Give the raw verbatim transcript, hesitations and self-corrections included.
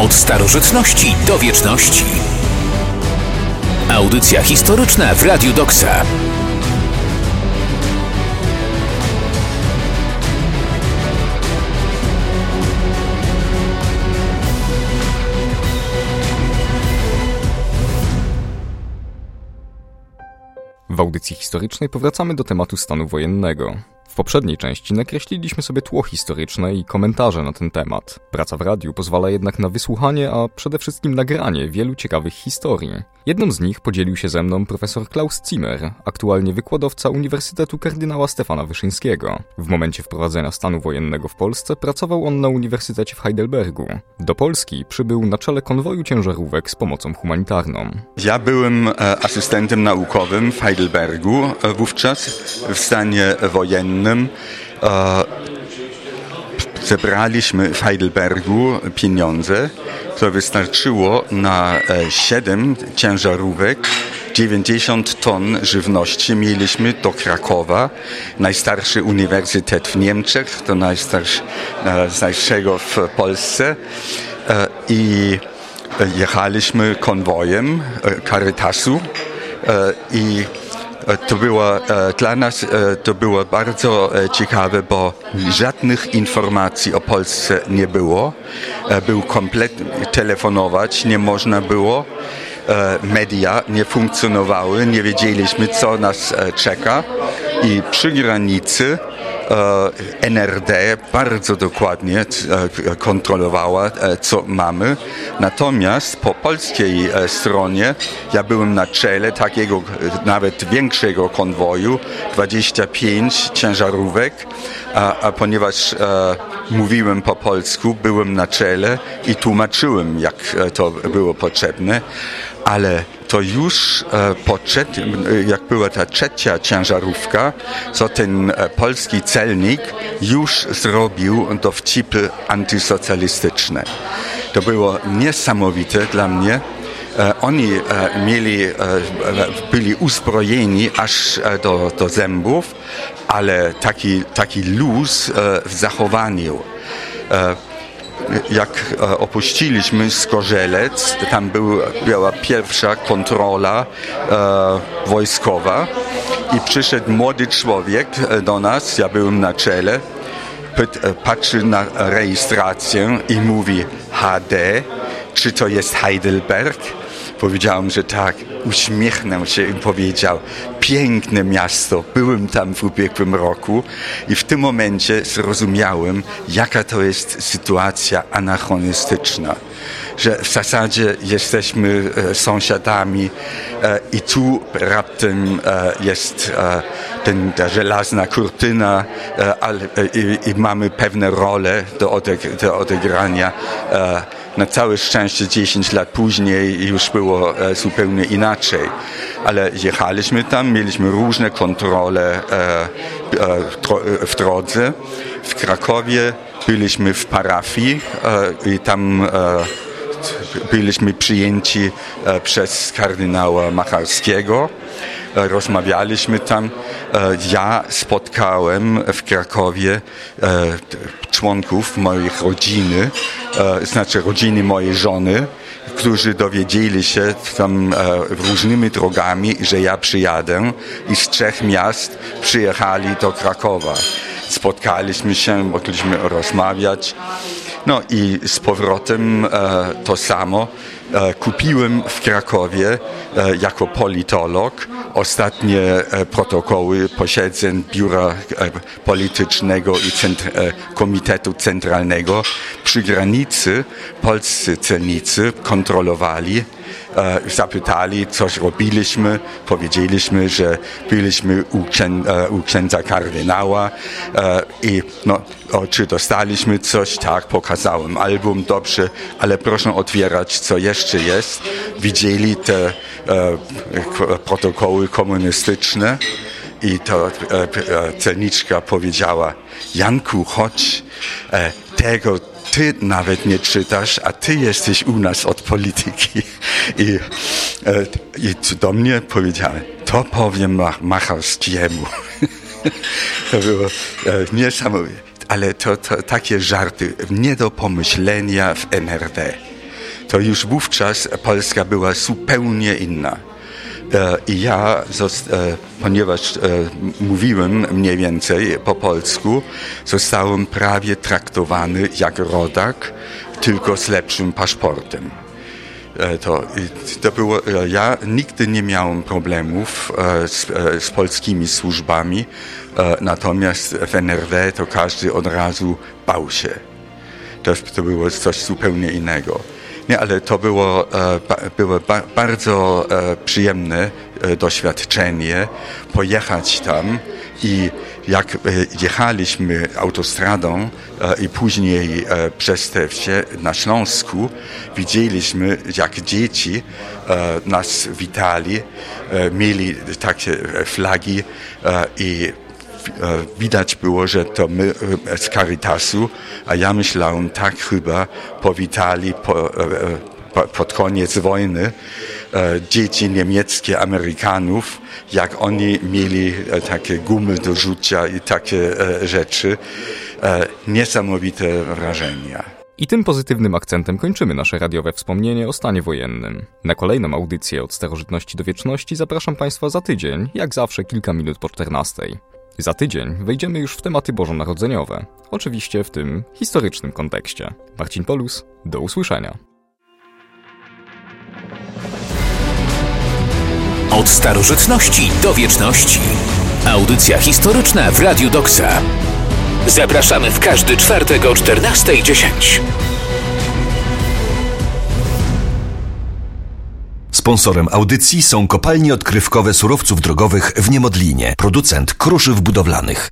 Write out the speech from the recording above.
Od starożytności do wieczności. Audycja historyczna w Radiu Doksa. W audycji historycznej powracamy do tematu stanu wojennego. W poprzedniej części nakreśliliśmy sobie tło historyczne i komentarze na ten temat. Praca w radiu pozwala jednak na wysłuchanie, a przede wszystkim nagranie wielu ciekawych historii. Jedną z nich podzielił się ze mną profesor Klaus Zimmer, aktualnie wykładowca Uniwersytetu Kardynała Stefana Wyszyńskiego. W momencie wprowadzenia stanu wojennego w Polsce pracował on na Uniwersytecie w Heidelbergu. Do Polski przybył na czele konwoju ciężarówek z pomocą humanitarną. Ja byłem asystentem naukowym w Heidelbergu wówczas w stanie wojennym. Zebraliśmy w Heidelbergu pieniądze, które wystarczyło na siedem ciężarówek, dziewięćdziesiąt ton żywności. Mieliśmy do Krakowa, najstarszy uniwersytet w Niemczech, to najstarszy, najstarszego w Polsce, i jechaliśmy konwojem Caritasu i To było dla nas to było bardzo ciekawe, bo żadnych informacji o Polsce nie było. Był kompletnie telefonować nie można było. Media nie funkcjonowały, nie wiedzieliśmy, co nas czeka, i przy granicy N R D bardzo dokładnie kontrolowała, co mamy. Natomiast po polskiej stronie ja byłem na czele takiego nawet większego konwoju, dwadzieścia pięć ciężarówek, a, a ponieważ a, mówiłem po polsku, byłem na czele i tłumaczyłem, jak to było potrzebne, ale to już po trzecim, jak była ta trzecia ciężarówka, co ten polski celnik już zrobił dowcipy antysocjalistyczne. To było niesamowite dla mnie. Oni mieli, byli uzbrojeni aż do, do zębów, ale taki, taki luz w zachowaniu. Jak opuściliśmy Zgorzelec, tam był, była pierwsza kontrola e, wojskowa i przyszedł młody człowiek do nas, ja byłem na czele, pyt, patrzy na rejestrację i mówi: H D, czy to jest Heidelberg? Powiedziałem, że tak. Uśmiechnął się i powiedział: piękne miasto, byłem tam w ubiegłym roku, i w tym momencie zrozumiałem, jaka to jest sytuacja anachronistyczna. Że w zasadzie jesteśmy sąsiadami i tu raptem jest ten, ta żelazna kurtyna, i, i mamy pewne role do, odeg- do odegrania. Na całe szczęście dziesięć lat później już było zupełnie inaczej. Ale jechaliśmy tam, mieliśmy różne kontrole w drodze. W Krakowie byliśmy w parafii i tam byliśmy przyjęci przez kardynała Macharskiego. Rozmawialiśmy tam. Ja spotkałem w Krakowie członków mojej rodziny, znaczy rodziny mojej żony, którzy dowiedzieli się tam różnymi drogami, że ja przyjadę, i z trzech miast przyjechali do Krakowa. Spotkaliśmy się, mogliśmy rozmawiać. No i z powrotem e, to samo. E, kupiłem w Krakowie e, jako politolog ostatnie e, protokoły posiedzeń Biura e, Politycznego i centr- e, Komitetu Centralnego. Przy granicy polscy celnicy kontrolowali, e, zapytali, coś robiliśmy, powiedzieliśmy, że byliśmy u, księ- e, u księdza kardynała e, i no, o, czy dostaliśmy coś? Tak, pokazałem album, dobrze, ale proszę otwierać, co jeszcze jest. Widzieli te e, protokoły komunistyczne i to e, e, celniczka powiedziała: Janku, chodź, e, tego ty nawet nie czytasz, a ty jesteś u nas od polityki. I, e, i do mnie powiedziałem: to powiem Macharskiemu. To było e, niesamowite. Ale to, to takie żarty, nie do pomyślenia w N R D. to już wówczas Polska była zupełnie inna. I ja, ponieważ mówiłem mniej więcej po polsku, zostałem prawie traktowany jak rodak, tylko z lepszym paszportem. To, to było, ja nigdy nie miałem problemów z, z polskimi służbami, natomiast w N R D to każdy od razu bał się. To, to było coś zupełnie innego. Nie, ale to było, było bardzo przyjemne doświadczenie pojechać tam i jak jechaliśmy autostradą i później przez te wsie na Śląsku, widzieliśmy, jak dzieci nas witali, mieli takie flagi i widać było, że to my z Caritasu, a ja myślałem, tak chyba powitali po, po, pod koniec wojny dzieci niemieckie Amerykanów, jak oni mieli takie gumy do rzucia i takie rzeczy. Niesamowite wrażenia. I tym pozytywnym akcentem kończymy nasze radiowe wspomnienie o stanie wojennym. Na kolejną audycję od starożytności do wieczności zapraszam Państwa za tydzień, jak zawsze kilka minut po czternastej. Za tydzień wejdziemy już w tematy bożonarodzeniowe, oczywiście w tym historycznym kontekście. Marcin Polus, do usłyszenia. Od starożytności do wieczności. Audycja historyczna w Radiu Doksa. Zapraszamy w każdy czwartek o czternasta dziesięć. Sponsorem audycji są kopalnie odkrywkowe surowców drogowych w Niemodlinie, producent kruszyw budowlanych.